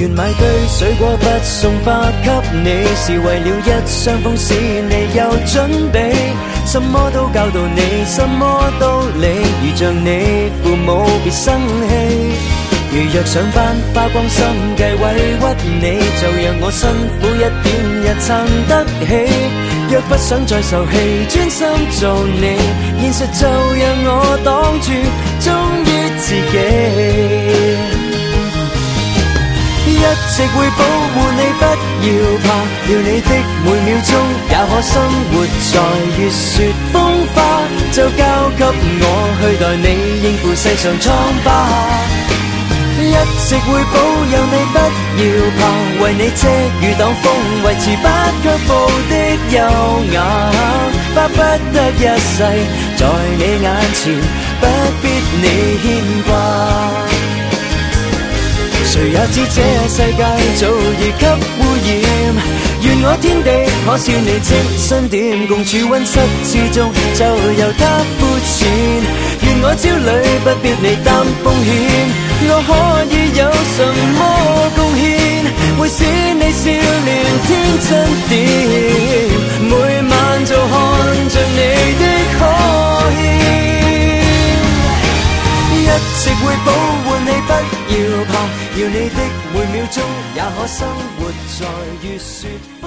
願買堆水果不送花給你，是為了一雙風使你有準備。什麼都教導你，什麼都理，如像你父母別生氣。如若上班花光心計委屈你，就讓我辛苦一點也撐得起。若不想再受氣，專心做你，現實就讓我擋住，忠於自己。一直會保護你，不要怕，要你的每秒鐘也可生活在月雪風花，就交給我去代你應付世上瘡疤。一直會保佑你，不要怕，為你遮雨擋風，維持不卻步的優雅，巴不得一世在你眼前，不必你牽掛。誰也知這世界早已給污染，願我天地可笑你清新點，共處溫室之中就由他膚淺。願我焦慮不必你擔風險，我可以有什麼貢獻，會使你笑臉天真點，每晚就看着你的可憐。一直會保護你，不要怕，要你的每秒鐘也可生活在月雪。